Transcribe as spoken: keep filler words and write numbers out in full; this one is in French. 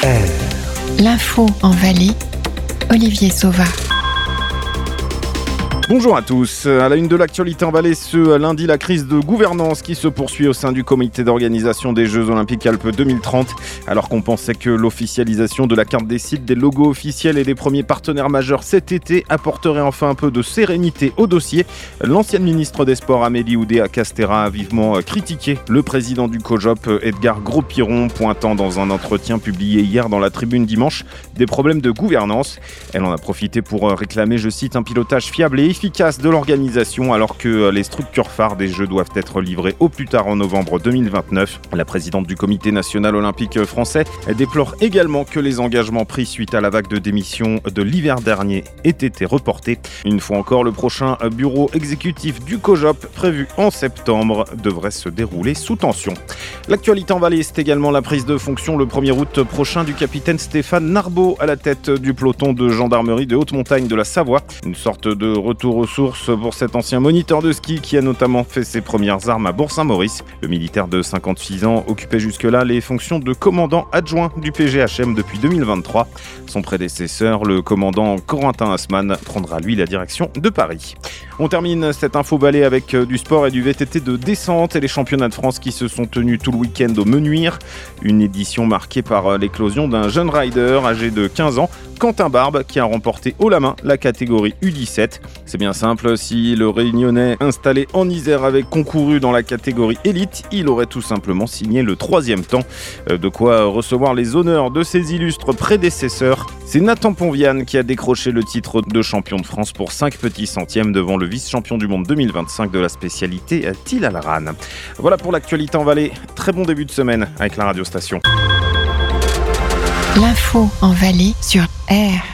R. L'info en Valais, Olivier Sauva. Bonjour à tous. À la une de l'actualité en Valais, ce lundi, la crise de gouvernance qui se poursuit au sein du comité d'organisation des Jeux Olympiques Alpes deux mille trente. Alors qu'on pensait que l'officialisation de la carte des sites, des logos officiels et des premiers partenaires majeurs cet été apporterait enfin un peu de sérénité au dossier, l'ancienne ministre des Sports Amélie Oudéa-Castéra a vivement critiqué le président du COJOP, Edgar Gros-Piron, pointant dans un entretien publié hier dans la Tribune dimanche des problèmes de gouvernance. Elle en a profité pour réclamer, je cite, un pilotage fiable et efficace de l'organisation alors que les structures phares des Jeux doivent être livrées au plus tard en novembre deux mille vingt-neuf. La présidente du comité national olympique français déplore également que les engagements pris suite à la vague de démission de l'hiver dernier aient été reportés. Une fois encore, le prochain bureau exécutif du COJOP, prévu en septembre, devrait se dérouler sous tension. L'actualité en Valais, c'est également la prise de fonction le premier août prochain du capitaine Stéphane Narbeau à la tête du peloton de gendarmerie de haute montagne de la Savoie. Une sorte de retour aux sources pour cet ancien moniteur de ski qui a notamment fait ses premières armes à Bourg-Saint-Maurice. Le militaire de cinquante-six ans occupait jusque-là les fonctions de commandant adjoint du P G H M depuis deux mille vingt-trois. Son prédécesseur, le commandant Corentin Hassmann, prendra lui la direction de Paris. On termine cette info Valais avec du sport et du V T T de descente et les championnats de France qui se sont tenus tout le week-end au Menuire. Une édition marquée par l'éclosion d'un jeune rider âgé de quinze ans, Quentin Barbe, qui a remporté haut la main la catégorie U dix-sept. C'est bien simple, si le Réunionnais installé en Isère avait concouru dans la catégorie élite, il aurait tout simplement signé le troisième temps. De quoi recevoir les honneurs de ses illustres prédécesseurs. C'est Nathan Ponviane qui a décroché le titre de champion de France pour cinq petits centièmes devant le vice-champion du monde deux mille vingt-cinq de la spécialité Thil Alran. Voilà pour l'actualité en Valais. Très bon début de semaine avec la radiostation. L'info en Valais sur R.